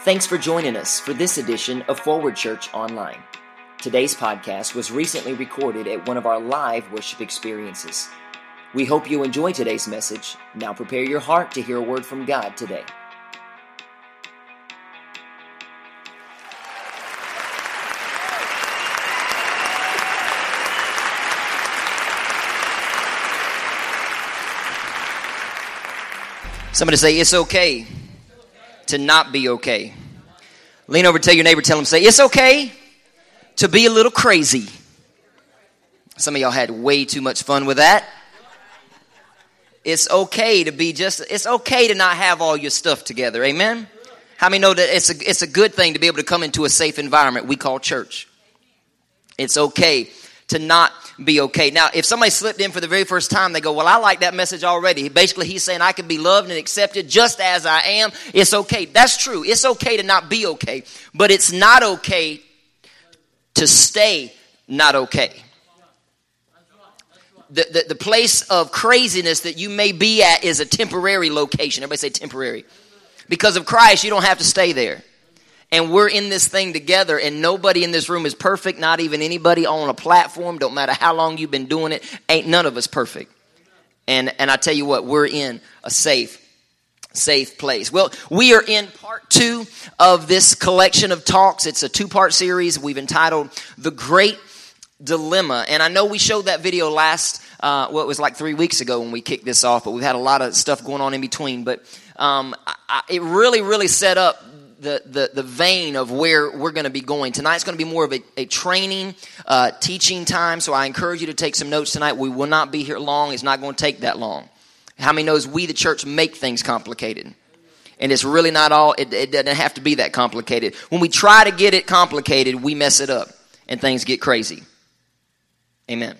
Thanks for joining us for this edition of Forward Church Online. Today's podcast was recently recorded at one of our live worship experiences. We hope you enjoy today's message. Now prepare your heart to hear a word from God today. Somebody say, it's okay to not be okay. Lean over, tell your neighbor, tell him, say, it's okay to be a little crazy. Some of y'all had way too much fun with that. It's okay to be it's okay to not have all your stuff together. Amen? How many know that it's a good thing to be able to come into a safe environment we call church? It's okay to not be okay. Now, if somebody slipped in for the very first time, they go, well, I like that message already. Basically, he's saying I can be loved and accepted just as I am. It's okay. That's true. It's okay to not be okay. But it's not okay to stay not okay. The place of craziness that you may be at is a temporary location. Everybody say temporary. Because of Christ, you don't have to stay there. And we're in this thing together, and nobody in this room is perfect, not even anybody on a platform. Don't matter how long you've been doing it. Ain't none of us perfect. And I tell you what, we're in a safe place. Well, we are in part 2 of this collection of talks. It's a 2-part series we've entitled The Great Dilemma. And I know we showed that video last, it was like 3 weeks ago when we kicked this off, but we've had a lot of stuff going on in between. But it really set up the vein of where we're going to be going. Tonight's going to be more of a training, teaching time, so I encourage you to take some notes tonight. We will not be here long. It's not going to take that long. How many knows we, the church, make things complicated? And it's really not all, it doesn't have to be that complicated. When we try to get it complicated, we mess it up, and things get crazy. Amen.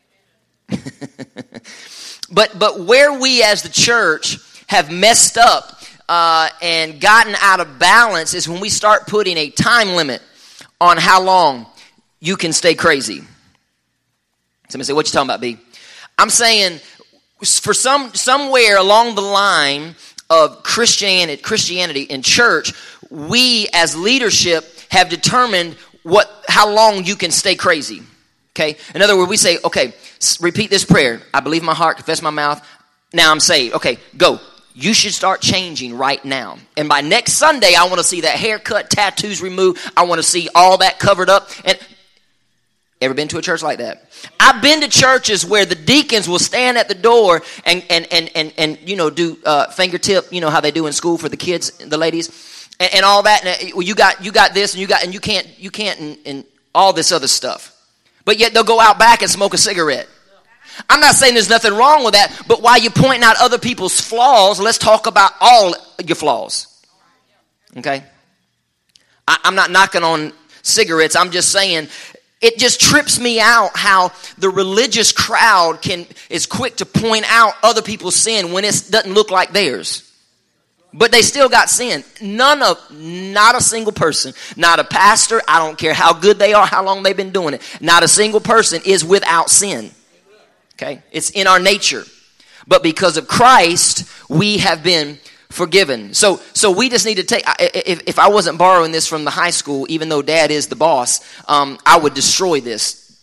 But where we as the church have messed up and gotten out of balance is when we start putting a time limit on how long you can stay crazy. Somebody say, what you talking about, B? I'm saying for somewhere along the line of Christianity in church, we as leadership have determined how long you can stay crazy. Okay? In other words, we say, okay, repeat this prayer. I believe in my heart, confess my mouth. Now I'm saved. Okay, go. You should start changing right now. And by next Sunday, I want to see that haircut, tattoos removed. I want to see all that covered up. And ever been to a church like that? I've been to churches where the deacons will stand at the door and do fingertip, how they do in school for the kids, the ladies, and all that. And you got this, and you can't, and all this other stuff. But yet they'll go out back and smoke a cigarette. I'm not saying there's nothing wrong with that, but while you're pointing out other people's flaws, let's talk about all your flaws. Okay? I'm not knocking on cigarettes. I'm just saying it just trips me out how the religious crowd is quick to point out other people's sin when it doesn't look like theirs. But they still got sin. Not a single person, not a pastor, I don't care how good they are, how long they've been doing it, not a single person is without sin. Okay, it's in our nature, but because of Christ, we have been forgiven. So we just need to take. If I wasn't borrowing this from the high school, even though Dad is the boss, I would destroy this.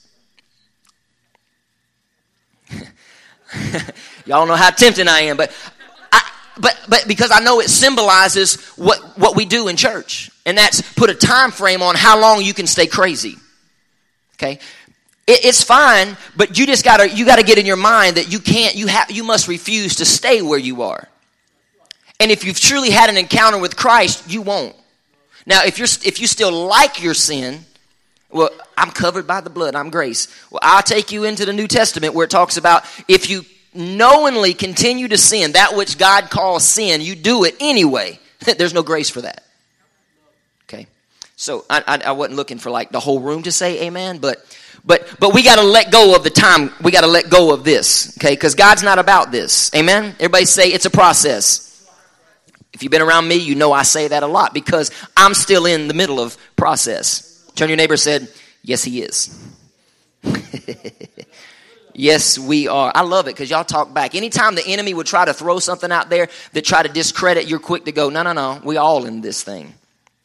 Y'all know how tempting I am, but because I know it symbolizes what we do in church, and that's put a time frame on how long you can stay crazy. Okay. It's fine, but you gotta get in your mind that you must refuse to stay where you are. And if you've truly had an encounter with Christ, you won't. Now, if you still like your sin, well, I'm covered by the blood, I'm grace. Well, I'll take you into the New Testament where it talks about if you knowingly continue to sin, that which God calls sin, you do it anyway. There's no grace for that. Okay, so I wasn't looking for like the whole room to say amen, but we got to let go of the time. We got to let go of this, okay? Because God's not about this. Amen? Everybody say it's a process. If you've been around me, you know I say that a lot because I'm still in the middle of process. Turn to your neighbor and said, yes, he is. Yes, we are. I love it because y'all talk back. Anytime the enemy would try to throw something out there that try to discredit, you're quick to go, no. We all in this thing.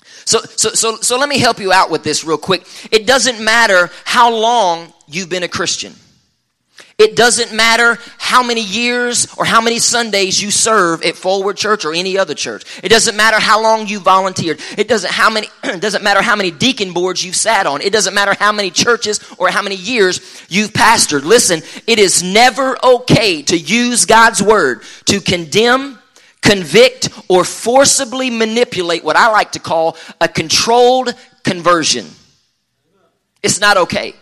So let me help you out with this real quick. It doesn't matter how long you've been a Christian. It doesn't matter how many years or how many Sundays you serve at Forward Church or any other church. It doesn't matter how long you volunteered. It doesn't matter how many deacon boards you've sat on. It doesn't matter how many churches or how many years you've pastored. Listen, it is never okay to use God's word to condemn, convict, or forcibly manipulate what I like to call a controlled conversion. It's not okay.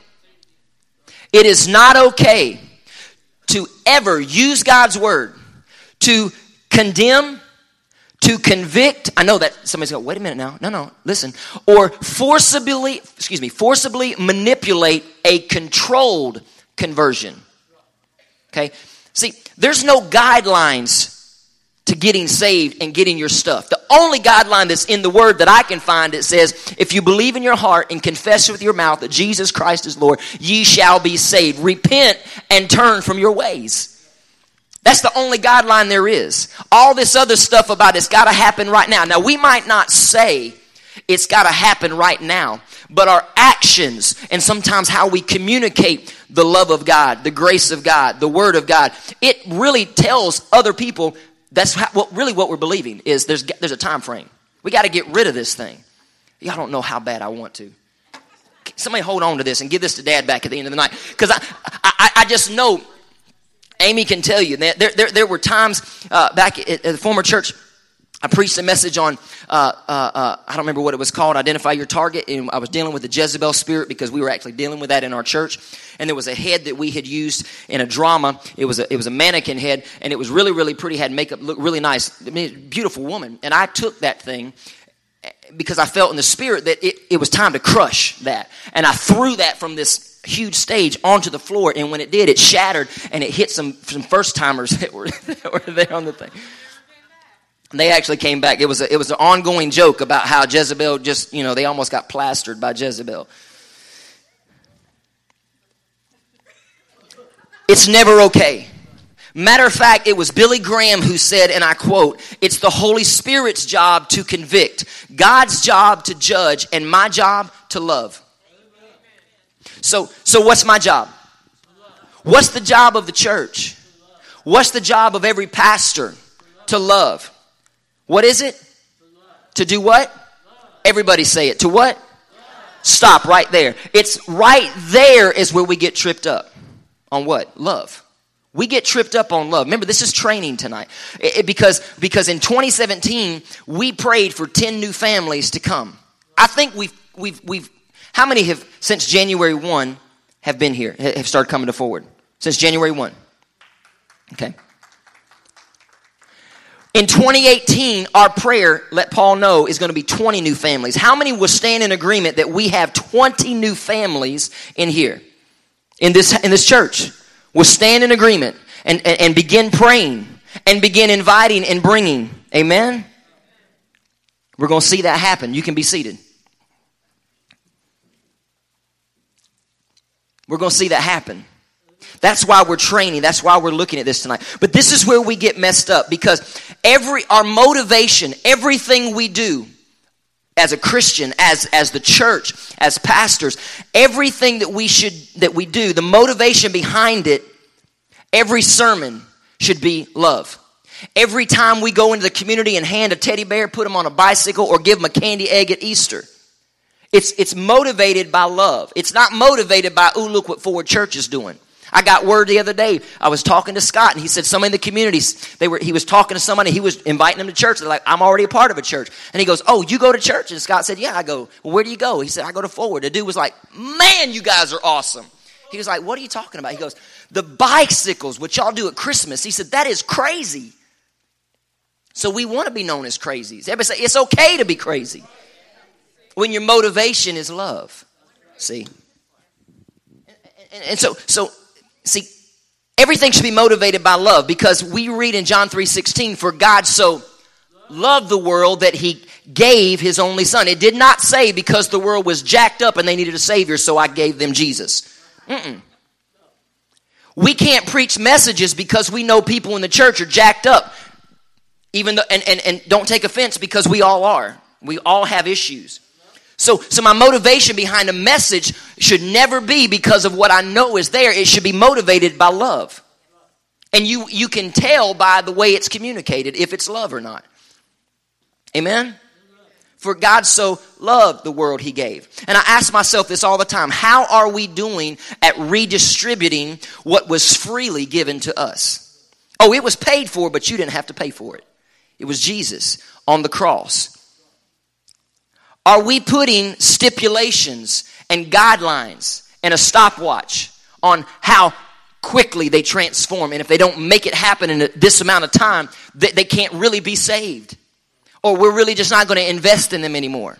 It is not okay to ever use God's word to condemn, to convict. I know that somebody's going, wait a minute now. No, listen. Or forcibly manipulate a controlled conversion. Okay? See, there's no guidelines to getting saved and getting your stuff. The only guideline that's in the word that I can find, it says, if you believe in your heart and confess with your mouth that Jesus Christ is Lord, ye shall be saved. Repent and turn from your ways. That's the only guideline there is. All this other stuff about it's got to happen right now. Now, we might not say it's got to happen right now, but our actions and sometimes how we communicate the love of God, the grace of God, the word of God, it really tells other people that's what we're believing is there's a time frame. We got to get rid of this thing. Y'all don't know how bad I want to. Somebody hold on to this and give this to Dad back at the end of the night. Because I just know, Amy can tell you, that there were times back at the former church, I preached a message on, I don't remember what it was called, Identify Your Target. And I was dealing with the Jezebel spirit because we were actually dealing with that in our church. And there was a head that we had used in a drama. It was a mannequin head, and it was really, really pretty, had makeup, looked really nice. I mean, beautiful woman. And I took that thing because I felt in the spirit that it was time to crush that. And I threw that from this huge stage onto the floor. And when it did, it shattered, and it hit some first-timers that were there on the thing. They actually came back. It was an ongoing joke about how Jezebel just, they almost got plastered by Jezebel. It's never okay. Matter of fact, it was Billy Graham who said, and I quote, it's the Holy Spirit's job to convict, God's job to judge, and my job to love. So what's my job? What's the job of the church? What's the job of every pastor? To love. What is it? To do what? Everybody say it. To what? Stop right there. It's right there is where we get tripped up. On what? Love. We get tripped up on love. Remember, this is training tonight. Because in 2017, we prayed for 10 new families to come. I think we've how many have, since January 1, have been here, have started coming to Forward? Since January 1. Okay. In 2018, our prayer, let Paul know, is going to be 20 new families. How many will stand in agreement that we have 20 new families in here? In this church? Will stand in agreement and begin praying and begin inviting and bringing. Amen? We're going to see that happen. You can be seated. We're going to see that happen. That's why we're training. That's why we're looking at this tonight. But this is where we get messed up, because our motivation, everything we do as a Christian, as the church, as pastors, everything that we do, the motivation behind it, every sermon should be love. Every time we go into the community and hand a teddy bear, put them on a bicycle, or give them a candy egg at Easter, it's motivated by love. It's not motivated by, ooh, look what Forward Church is doing. I got word the other day. I was talking to Scott, and he said some in the communities, he was talking to somebody, he was inviting them to church. They're like, I'm already a part of a church. And he goes, oh, you go to church? And Scott said, yeah. I go, well, where do you go? He said, I go to Forward. The dude was like, man, you guys are awesome. He was like, what are you talking about? He goes, the bicycles, which y'all do at Christmas. He said, that is crazy. So we want to be known as crazies. Everybody say, it's okay to be crazy when your motivation is love. See? And so see, everything should be motivated by love, because we read in John 3:16, for God so loved the world that he gave his only son. It did not say because the world was jacked up and they needed a savior, so I gave them Jesus. We can't preach messages because we know people in the church are jacked up. Even though, and don't take offense, because we all are. We all have issues. So my motivation behind a message should never be because of what I know is there. It should be motivated by love. And you can tell by the way it's communicated if it's love or not. Amen? For God so loved the world he gave. And I ask myself this all the time. How are we doing at redistributing what was freely given to us? Oh, it was paid for, but you didn't have to pay for it. It was Jesus on the cross. Are we putting stipulations and guidelines and a stopwatch on how quickly they transform? And if they don't make it happen in this amount of time, they can't really be saved. Or we're really just not going to invest in them anymore.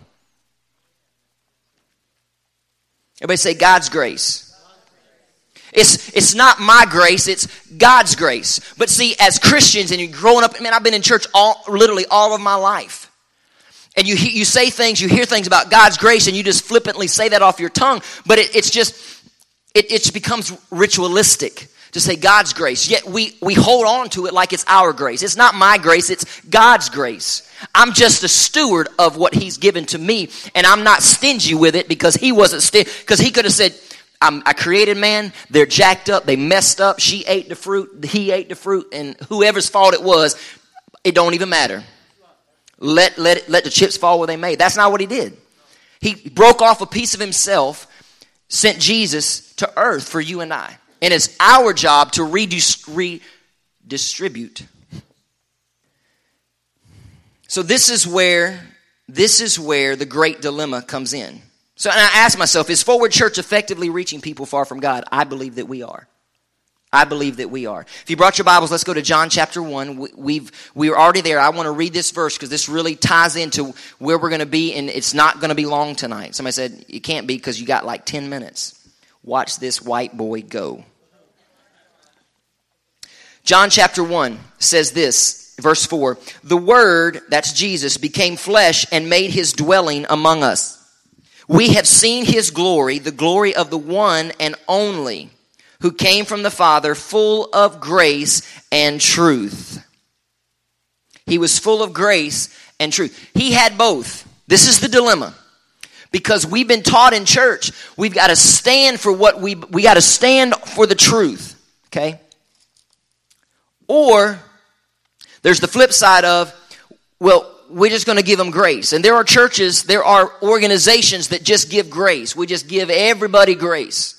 Everybody say God's grace. It's not my grace, it's God's grace. But see, as Christians, and you're growing up, man, I've been in church literally all of my life. And you say things, you hear things about God's grace, and you just flippantly say that off your tongue. But it becomes ritualistic to say God's grace. Yet we hold on to it like it's our grace. It's not my grace, it's God's grace. I'm just a steward of what he's given to me, and I'm not stingy with it because he wasn't stingy. Because he could have said, I created man, they're jacked up, they messed up, she ate the fruit, he ate the fruit, and whoever's fault it was, it don't even matter. Let the chips fall where they may. That's not what he did. He broke off a piece of himself, sent Jesus to earth for you and I. And it's our job to redistribute. So this is where the great dilemma comes in. So and I ask myself, is Forward Church effectively reaching people far from God? I believe that we are. I believe that we are. If you brought your Bibles, let's go to John chapter 1. We're already there. I want to read this verse because this really ties into where we're going to be, and it's not going to be long tonight. Somebody said, it can't be because you got like 10 minutes. Watch this white boy go. John chapter 1 says this, verse 4. The Word, that's Jesus, became flesh and made his dwelling among us. We have seen his glory, the glory of the one and only, who came from the Father, full of grace and truth. He was full of grace and truth. He had both. This is the dilemma. Because we've been taught in church, we've got to stand for what we got to stand for the truth. Okay? Or there's the flip side of, well, we're just going to give them grace. And there are churches, there are organizations that just give grace. We just give everybody grace.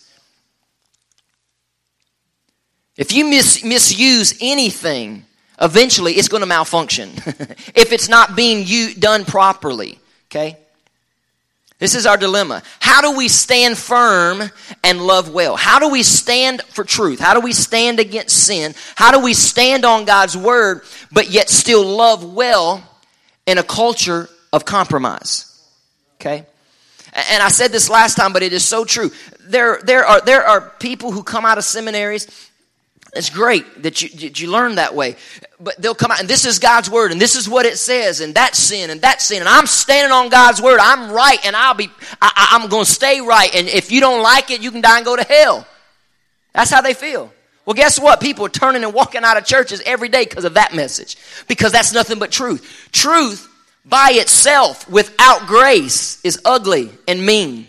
If you misuse anything, eventually it's going to malfunction. If it's not being done properly. Okay? This is our dilemma. How do we stand firm and love well? How do we stand for truth? How do we stand against sin? How do we stand on God's word, but yet still love well in a culture of compromise? Okay? And I said this last time, but it is so true. There are people who come out of seminaries. It's great that you learn that way. But they'll come out, and this is God's word, and this is what it says, and that's sin, and I'm standing on God's word. I'm right, and I'm going to stay right. And if you don't like it, you can die and go to hell. That's how they feel. Well, guess what? People are turning and walking out of churches every day because of that message. Because that's nothing but truth. Truth by itself, without grace, is ugly and mean.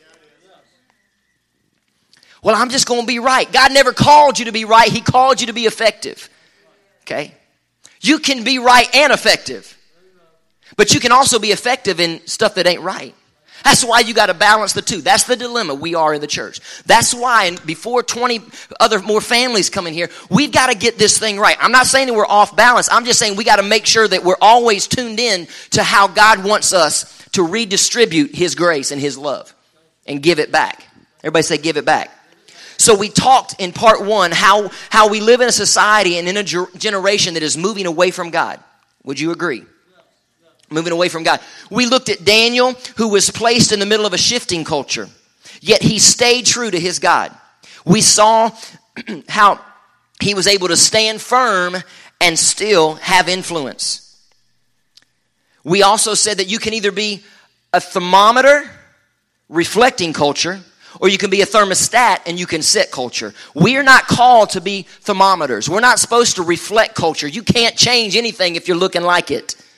Well, I'm just going to be right. God never called you to be right. He called you to be effective. Okay? You can be right and effective. But you can also be effective in stuff that ain't right. That's why you got to balance the two. That's the dilemma we are in the church. That's why before 20 more families come in here, we've got to get this thing right. I'm not saying that we're off balance. I'm just saying we got to make sure that we're always tuned in to how God wants us to redistribute his grace and his love and give it back. Everybody say give it back. So we talked in part 1 how we live in a society and in a generation that is moving away from God. Would you agree? Moving away from God. We looked at Daniel, who was placed in the middle of a shifting culture, yet he stayed true to his God. We saw how he was able to stand firm and still have influence. We also said that you can either be a thermometer reflecting culture, or you can be a thermostat and you can set culture. We are not called to be thermometers. We're not supposed to reflect culture. You can't change anything if you're looking like it.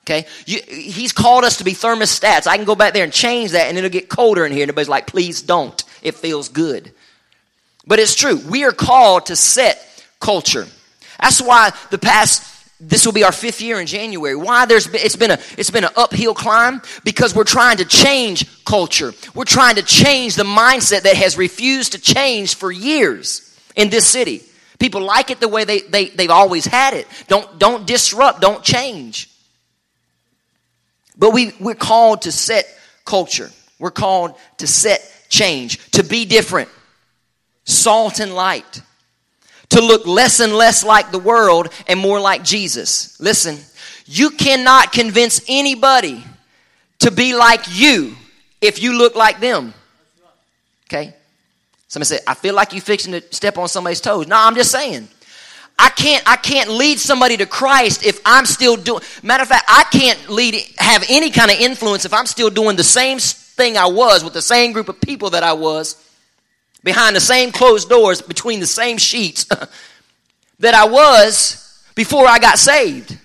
Okay? He's called us to be thermostats. I can go back there and change that, and it'll get colder in here. And everybody's like, please don't. It feels good. But it's true. We are called to set culture. That's why this will be our 5th year in January. Why it's been an uphill climb? Because we're trying to change culture. We're trying to change the mindset that has refused to change for years in this city. People like it the way they've always had it. Don't disrupt. Don't change. But we're called to set culture. We're called to set change, to be different, salt and light, to look less and less like the world and more like Jesus. Listen, you cannot convince anybody to be like you if you look like them. Okay? Somebody said, I feel like you're fixing to step on somebody's toes. No, I'm just saying. I can't lead somebody to Christ if I'm still doing. Matter of fact, I can't have any kind of influence if I'm still doing the same thing I was with the same group of people that I was, behind the same closed doors, between the same sheets that I was before I got saved.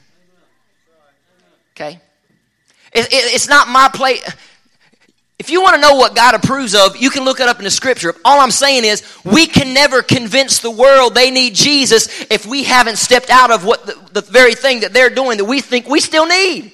Okay? It's not my place. If you want to know what God approves of, you can look it up in the scripture. All I'm saying is we can never convince the world they need Jesus if we haven't stepped out of what the very thing that they're doing that we think we still need.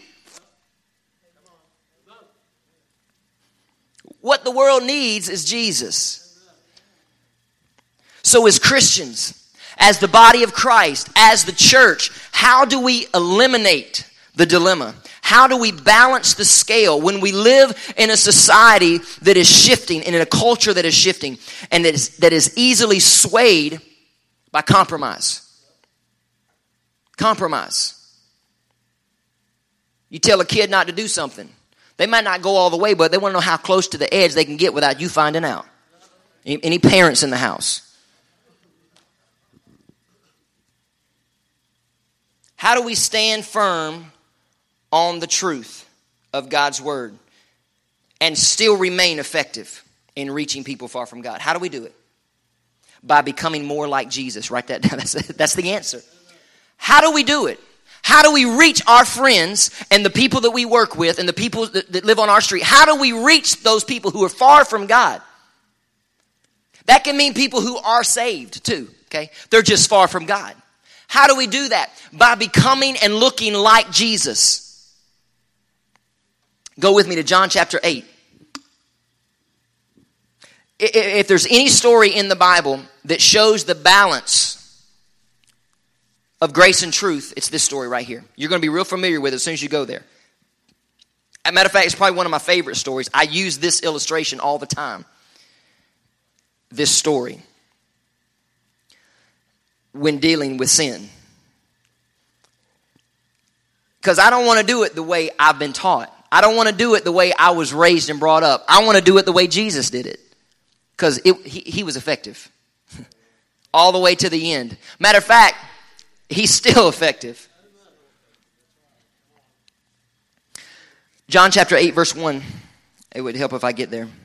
What the world needs is Jesus. So as Christians, as the body of Christ, as the church, how do we eliminate the dilemma? How do we balance the scale when we live in a society that is shifting and in a culture that is shifting and that is easily swayed by compromise? Compromise. You tell a kid not to do something. They might not go all the way, but they want to know how close to the edge they can get without you finding out. Any parents in the house? How do we stand firm on the truth of God's word and still remain effective in reaching people far from God? How do we do it? By becoming more like Jesus. Write that down. That's the answer. How do we do it? How do we reach our friends and the people that we work with and the people that live on our street? How do we reach those people who are far from God? That can mean people who are saved too, okay? They're just far from God. How do we do that? By becoming and looking like Jesus. Go with me to John chapter 8. If there's any story in the Bible that shows the balance of grace and truth, it's this story right here. You're going to be real familiar with it as soon as you go there. As a matter of fact, it's probably one of my favorite stories. I use this illustration all the time. This story. When dealing with sin. Because I don't want to do it the way I've been taught. I don't want to do it the way I was raised and brought up. I want to do it the way Jesus did it. Because he was effective. All the way to the end. Matter of fact, he's still effective. John chapter 8 verse 1. It would help if I get there.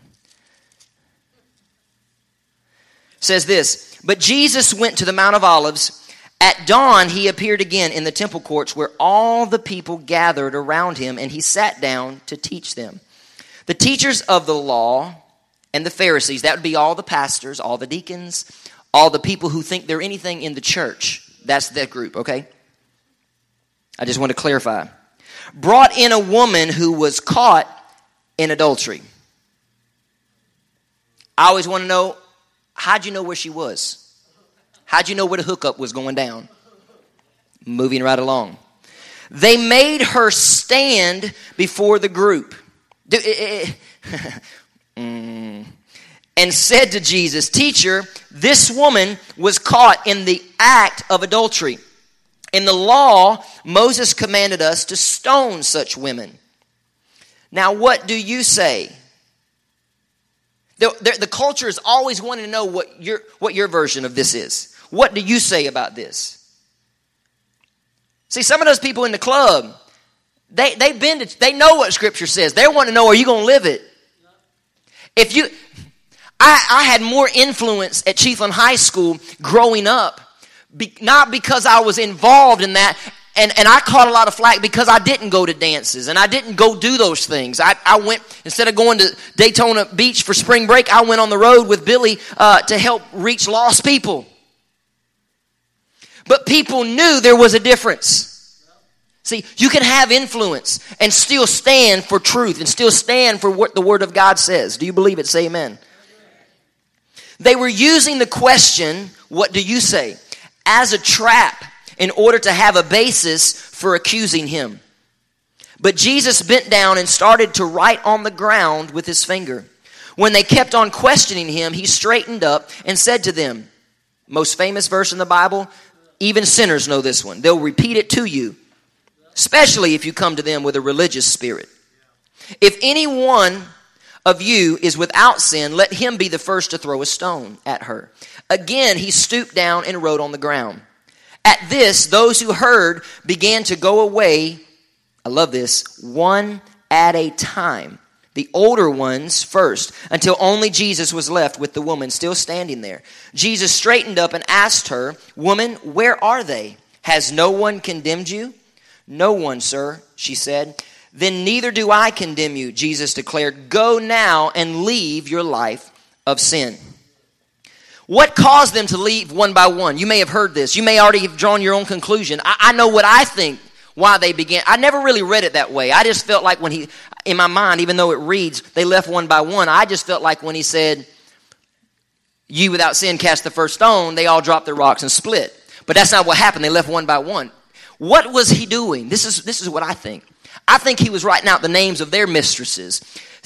Says this, but Jesus went to the Mount of Olives. At dawn, he appeared again in the temple courts where all the people gathered around him, and he sat down to teach them. The teachers of the law and the Pharisees, that would be all the pastors, all the deacons, all the people who think they're anything in the church. That's that group, okay? I just want to clarify. Brought in a woman who was caught in adultery. I always want to know, how'd you know where she was? How'd you know where the hookup was going down? Moving right along. They made her stand before the group. And said to Jesus, Teacher, this woman was caught in the act of adultery. In the law, Moses commanded us to stone such women. Now, what do you say? The culture is always wanting to know what your version of this is. What do you say about this? See, some of those people in the club, they know what Scripture says. They want to know, are you going to live it? I had more influence at Chiefland High School growing up, not because I was involved in that. I caught a lot of flack because I didn't go to dances and I didn't go do those things. I went, instead of going to Daytona Beach for spring break, I went on the road with Billy to help reach lost people. But people knew there was a difference. See, you can have influence and still stand for truth and still stand for what the Word of God says. Do you believe it? Say amen. They were using the question, what do you say, as a trap in order to have a basis for accusing him. But Jesus bent down and started to write on the ground with his finger. When they kept on questioning him, he straightened up and said to them, most famous verse in the Bible, even sinners know this one. They'll repeat it to you, especially if you come to them with a religious spirit. If any one of you is without sin, let him be the first to throw a stone at her. Again, he stooped down and wrote on the ground. At this, those who heard began to go away, I love this, one at a time. The older ones first, until only Jesus was left with the woman still standing there. Jesus straightened up and asked her, "Woman, where are they? Has no one condemned you?" "No one, sir," she said. "Then neither do I condemn you," Jesus declared. "Go now and leave your life of sin." What caused them to leave one by one? You may have heard this. You may already have drawn your own conclusion. I know what I think why they began. I never really read it that way. I just felt like when in my mind, even though it reads, they left one by one, I just felt like when he said, "You without sin cast the first stone," they all dropped their rocks and split. But that's not what happened. They left one by one. What was he doing? This is what I think. I think he was writing out the names of their mistresses.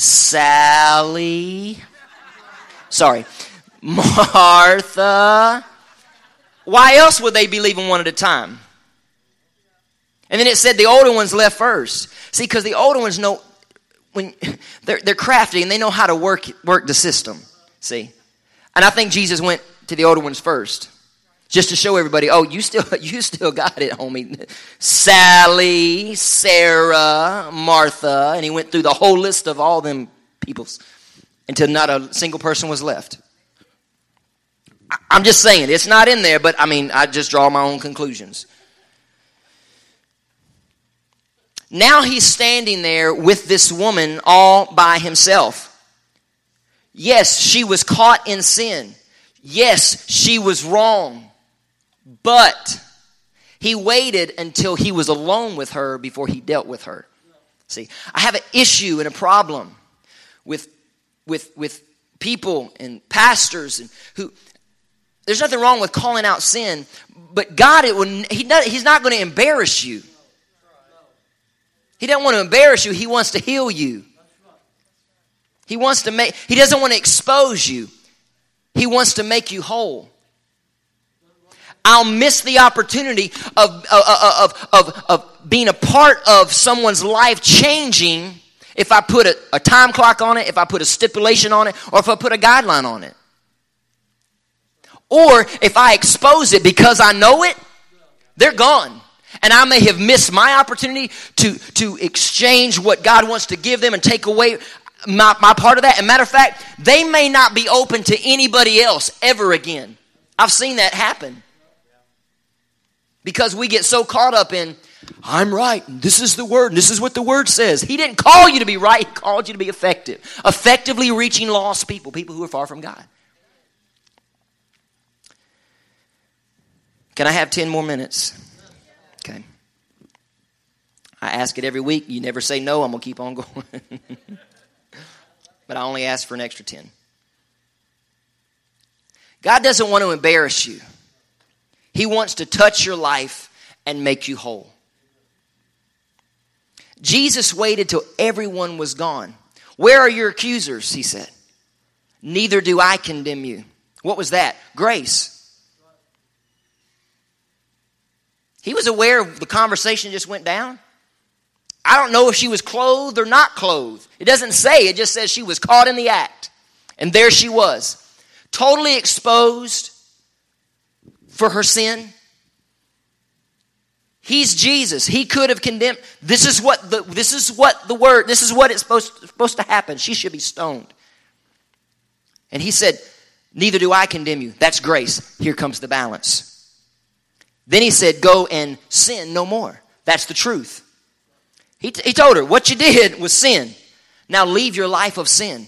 Martha. Why else would they be leaving one at a time? And then it said the older ones left first. See, because the older ones know, when they're crafty and they know how to work the system. See? And I think Jesus went to the older ones first. Just to show everybody, oh, you still got it, homie. Sally, Sarah, Martha, and he went through the whole list of all them peoples until not a single person was left. I'm just saying, it's not in there, but I just draw my own conclusions. Now he's standing there with this woman all by himself. Yes, she was caught in sin. Yes, she was wrong. But he waited until he was alone with her before he dealt with her. See, I have an issue and a problem with people and pastors and who. There's nothing wrong with calling out sin, but God, He's not going to embarrass you. He doesn't want to embarrass you. He wants to heal you. He doesn't want to expose you. He wants to make you whole. I'll miss the opportunity of being a part of someone's life changing if I put a time clock on it, if I put a stipulation on it, or if I put a guideline on it. Or if I expose it because I know it, they're gone. And I may have missed my opportunity to exchange what God wants to give them and take away my part of that. And matter of fact, they may not be open to anybody else ever again. I've seen that happen. Because we get so caught up in, I'm right, and this is the word, and this is what the word says. He didn't call you to be right, he called you to be effective. Effectively reaching lost people who are far from God. Can I have 10 more minutes? Okay. I ask it every week. You never say no. I'm going to keep on going. But I only ask for an extra 10. God doesn't want to embarrass you. He wants to touch your life and make you whole. Jesus waited till everyone was gone. Where are your accusers, he said. Neither do I condemn you. What was that? Grace. He was aware of the conversation just went down. I don't know if she was clothed or not clothed. It doesn't say. It just says she was caught in the act. And there she was. Totally exposed for her sin. He's Jesus. He could have condemned. This is what it's supposed to happen. She should be stoned. And he said, neither do I condemn you. That's grace. Here comes the balance. Then he said, go and sin no more. That's the truth. He told her, what you did was sin. Now leave your life of sin.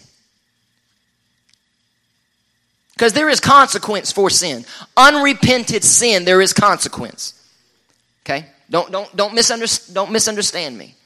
Because there is consequence for sin. Unrepented sin, there is consequence. Okay? Don't misunderstand me.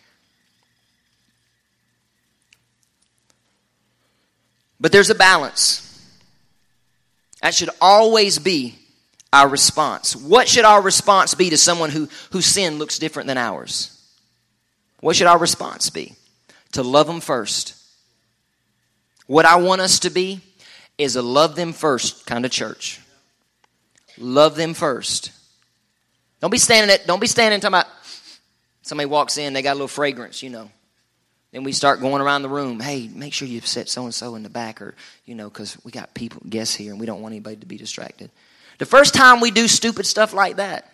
But there's a balance. That should always be our response. What should our response be to someone whose sin looks different than ours? What should our response be? To love them first. What I want us to be is a love them first kind of church. Love them first. Don't be standing talking about somebody walks in, they got a little fragrance, you know. Then we start going around the room. Hey, make sure you set so-and-so in the back, or, you know, because we got guests here and we don't want anybody to be distracted. The first time we do stupid stuff like that,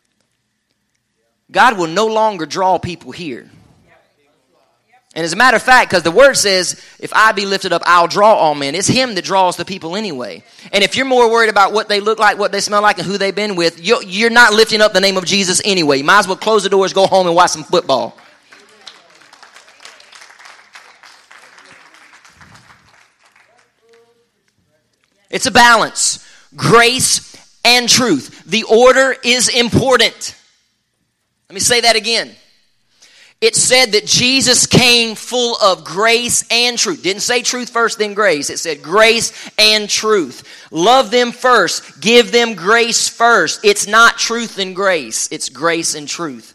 God will no longer draw people here. And as a matter of fact, because the word says, if I be lifted up, I'll draw all men. It's him that draws the people anyway. And if you're more worried about what they look like, what they smell like, and who they've been with, you're not lifting up the name of Jesus anyway. You might as well close the doors, go home, and watch some football. It's a balance. Grace and truth. The order is important. Let me say that again. It said that Jesus came full of grace and truth. Didn't say truth first, then grace. It said grace and truth. Love them first. Give them grace first. It's not truth and grace. It's grace and truth.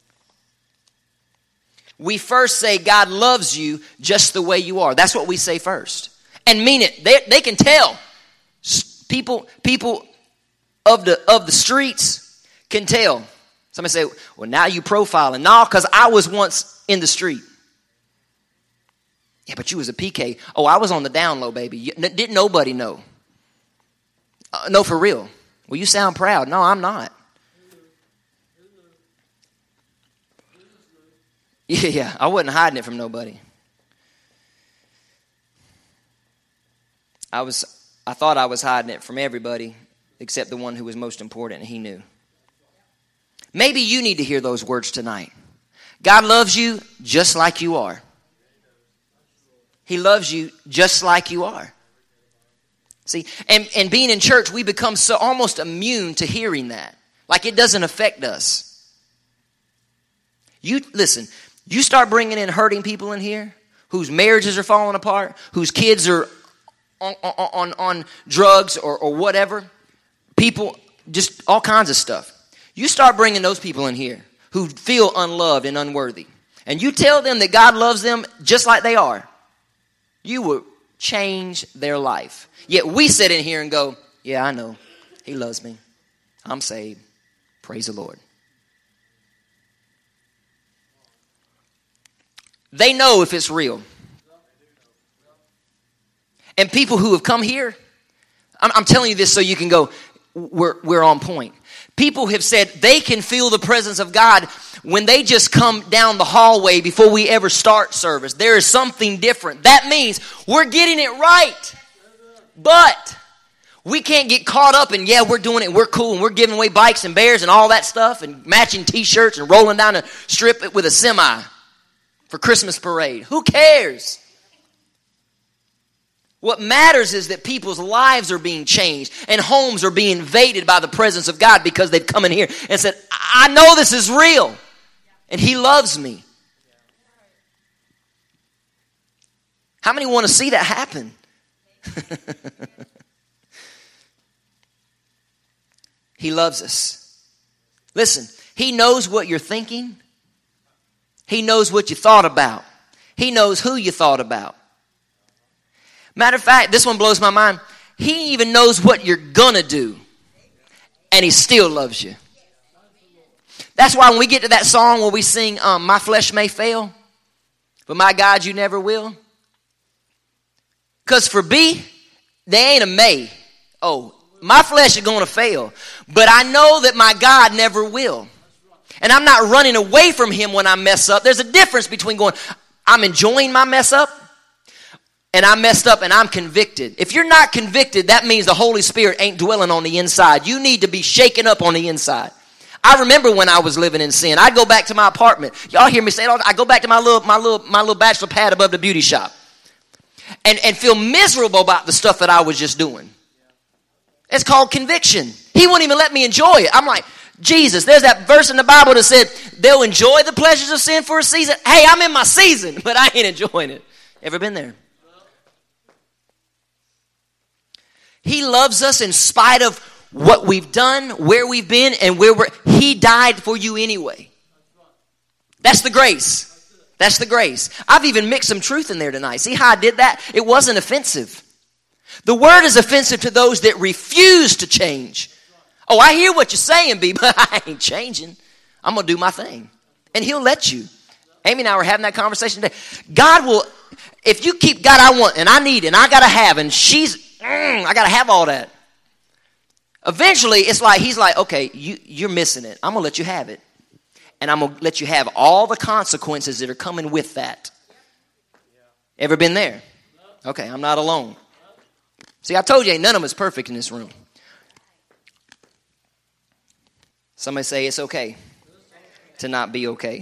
We first say God loves you just the way you are. That's what we say first. And mean it. They can tell. People of the streets can tell. Somebody say, well, now you profiling. No, because I was once in the street. Yeah, but you was a PK. Oh, I was on the down low, baby. Didn't nobody know? No, for real. Well, you sound proud. No, I'm not. Yeah, I wasn't hiding it from nobody. I thought I was hiding it from everybody except the one who was most important, and he knew. Maybe you need to hear those words tonight. God loves you just like you are. He loves you just like you are. See, and being in church, we become so almost immune to hearing that. Like it doesn't affect us. Listen, you start bringing in hurting people in here, whose marriages are falling apart, whose kids are on drugs or whatever. People, just all kinds of stuff. You start bringing those people in here who feel unloved and unworthy. And you tell them that God loves them just like they are. You will change their life. Yet we sit in here and go, yeah, I know. He loves me. I'm saved. Praise the Lord. They know if it's real. And people who have come here, I'm telling you this so you can go, we're on point. People have said they can feel the presence of God when they just come down the hallway before we ever start service. There is something different. That means we're getting it right. But we can't get caught up in, yeah, we're doing it, we're cool, and we're giving away bikes and bears and all that stuff and matching t-shirts and rolling down the strip with a semi for Christmas parade. Who cares? What matters is that people's lives are being changed and homes are being invaded by the presence of God because they've come in here and said, I know this is real and he loves me. How many want to see that happen? He loves us. Listen, he knows what you're thinking. He knows what you thought about. He knows who you thought about. Matter of fact, this one blows my mind. He even knows what you're gonna do. And he still loves you. That's why when we get to that song where we sing, my flesh may fail, but my God, you never will. Because for B, there ain't a may. Oh, my flesh is going to fail. But I know that my God never will. And I'm not running away from him when I mess up. There's a difference between going, I'm enjoying my mess up, and I messed up and I'm convicted. If you're not convicted, that means the Holy Spirit ain't dwelling on the inside. You need to be shaken up on the inside. I remember when I was living in sin. I'd go back to my apartment. Y'all hear me say it all. I go back to my little bachelor pad above the beauty shop, and feel miserable about the stuff that I was just doing. It's called conviction. He wouldn't even let me enjoy it. I'm like, Jesus, there's that verse in the Bible that said they'll enjoy the pleasures of sin for a season. Hey, I'm in my season, but I ain't enjoying it. Ever been there? He loves us in spite of what we've done, where we've been, and He died for you anyway. That's the grace. That's the grace. I've even mixed some truth in there tonight. See how I did that? It wasn't offensive. The word is offensive to those that refuse to change. Oh, I hear what you're saying, B, but I ain't changing. I'm going to do my thing. And He'll let you. Amy and I were having that conversation today. God will, if you keep, God, I want, and I need, and I got to have, and I got to have all that. Eventually, it's like, He's like, okay, you're missing it. I'm going to let you have it. And I'm going to let you have all the consequences that are coming with that. Ever been there? Okay, I'm not alone. See, I told you ain't none of us perfect in this room. Somebody say it's okay to not be okay.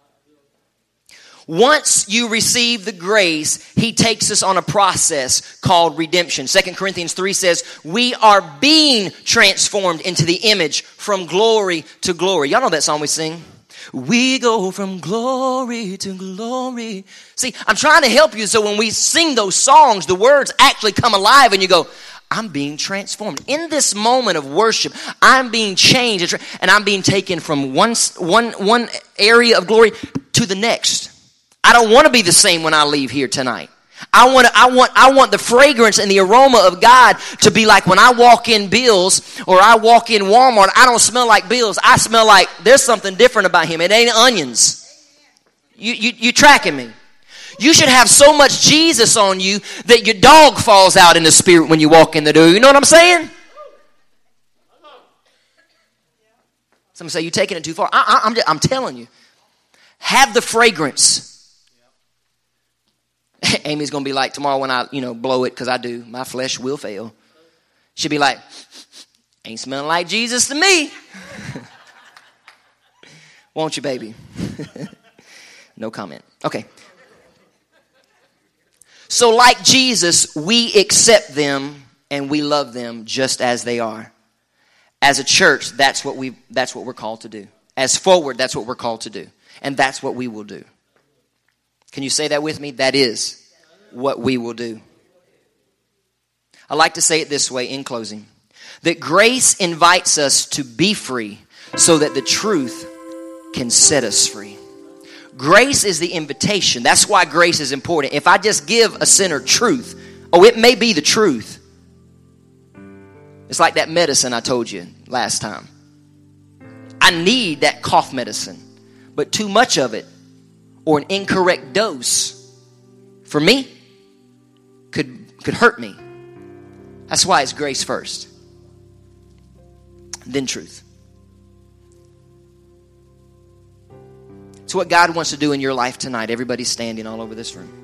Once you receive the grace, He takes us on a process called redemption. 2 Corinthians 3 says, we are being transformed into the image from glory to glory. Y'all know that song we sing? We go from glory to glory. See, I'm trying to help you so when we sing those songs, the words actually come alive and you go, I'm being transformed. In this moment of worship, I'm being changed and I'm being taken from one area of glory to the next. I don't want to be the same when I leave here tonight. I want the fragrance and the aroma of God to be like when I walk in Bill's or I walk in Walmart, I don't smell like Bill's. I smell like there's something different about him. It ain't onions. You tracking me? You should have so much Jesus on you that your dog falls out in the spirit when you walk in the door. You know what I'm saying? Some say you're taking it too far. I'm telling you. Have the fragrance. Amy's going to be like tomorrow when I, blow it, because I do. My flesh will fail. She'll be like, ain't smelling like Jesus to me. Won't you, baby? No comment. Okay. So like Jesus, we accept them and we love them just as they are. As a church, that's what we're called to do. As Forward, that's what we're called to do. And that's what we will do. Can you say that with me? That is what we will do. I like to say it this way in closing. That grace invites us to be free so that the truth can set us free. Grace is the invitation. That's why grace is important. If I just give a sinner truth, it may be the truth. It's like that medicine I told you last time. I need that cough medicine, but too much of it or an incorrect dose for me could hurt me. That's why it's grace first, then truth. It's what God wants to do in your life tonight. Everybody's standing all over this room.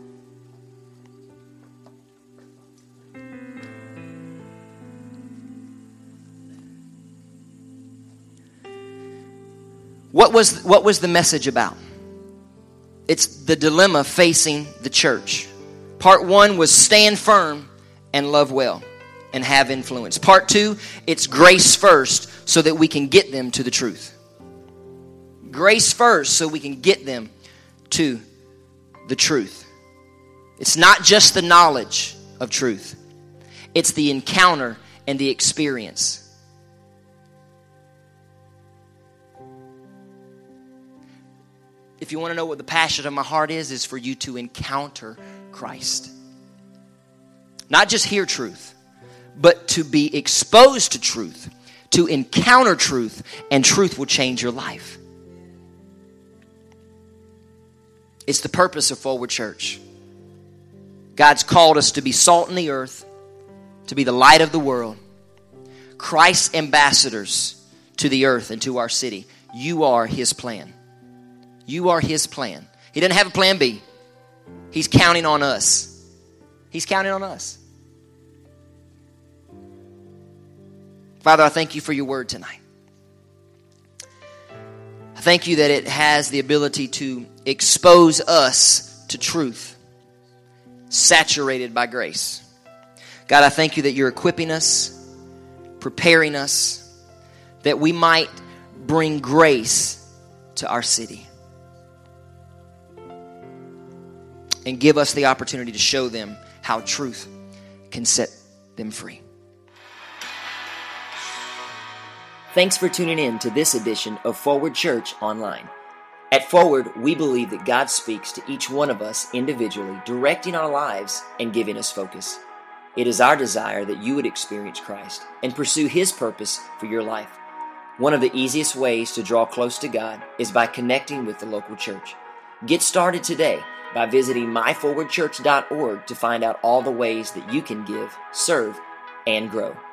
What was the message about? It's the dilemma facing the church. Part 1 was stand firm and love well and have influence. Part 2, it's grace first so that we can get them to the truth. Grace first so we can get them to the truth. It's not just the knowledge of truth. It's the encounter and the experience. If you want to know what the passion of my heart is for you to encounter Christ. Not just hear truth, but to be exposed to truth, to encounter truth, and truth will change your life. It's the purpose of Forward Church. God's called us to be salt in the earth, to be the light of the world, Christ's ambassadors to the earth and to our city. You are His plan. You are His plan. He doesn't have a plan B. He's counting on us. He's counting on us. Father, I thank you for your word tonight. I thank you that it has the ability to expose us to truth, saturated by grace. God, I thank you that you're equipping us, preparing us, that we might bring grace to our city. And give us the opportunity to show them how truth can set them free. Thanks for tuning in to this edition of Forward Church Online. At Forward, we believe that God speaks to each one of us individually, directing our lives and giving us focus. It is our desire that you would experience Christ and pursue His purpose for your life. One of the easiest ways to draw close to God is by connecting with the local church. Get started today by visiting myforwardchurch.org to find out all the ways that you can give, serve, and grow.